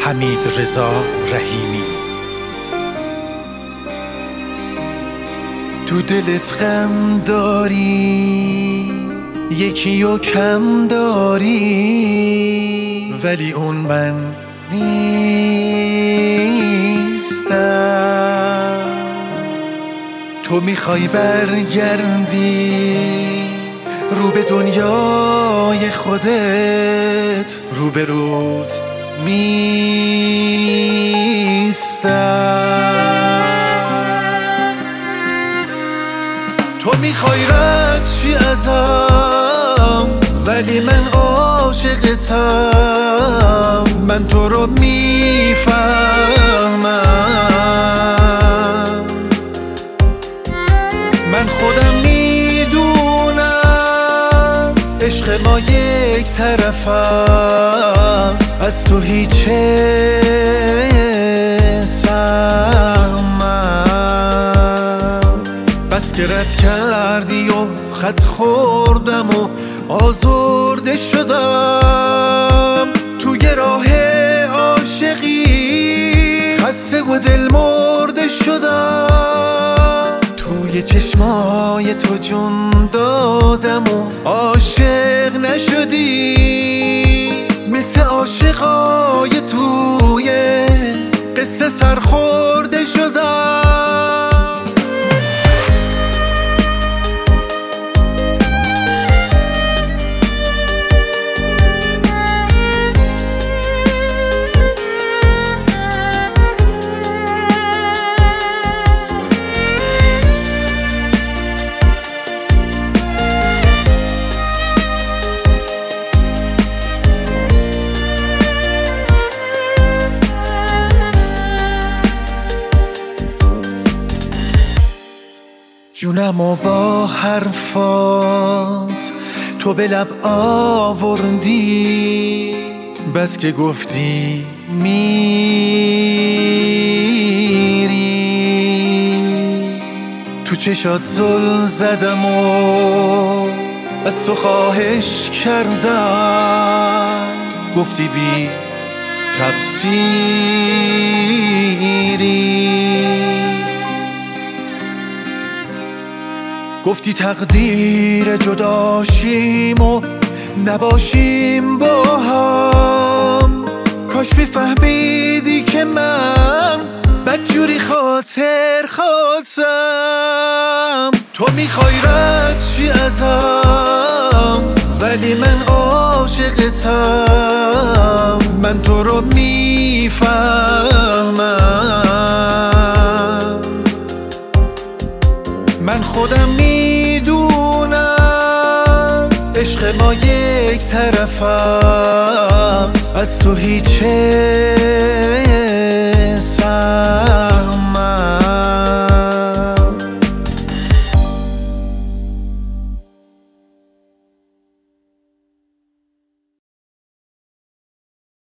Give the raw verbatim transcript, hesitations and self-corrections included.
حمیدرضا رحیمی. تو دلت غم داری، یکی و کم داری، ولی اون من نیستم. تو میخوای برگردی رو به دنیای خودت، رو به رود میستم. تو میخوای رد شی ازم، ولی من عاشقتم. من تو رو میفهمم، من خودم میدونم عشق ما یک طرف است، از تو هیچ حسم. بس که رد کردی و خط خوردم و آزرده شدم، توی راه عاشقی خسته و دل مرده شدم. توی چشمای تو جون دادم و عاشق نشدی، مثل عاشقای توی قصه سرخورده شدم. جونمو با حرفات تو به لب آوردی، بس که گفتی میری. تو چشات زل زدم و از تو خواهش کردم، گفتی بی تقصیری. گفتی تقدیر جداشیم و نباشیم با هم، کاش میفهمیدی که من بدجوری خاطر خواستم. تو میخوای رد شی ازم، ولی من عاشقتم. من تو رو میفهمم، من خودم میدونم عشق ما یک طرف است، از تو هیچ حسم.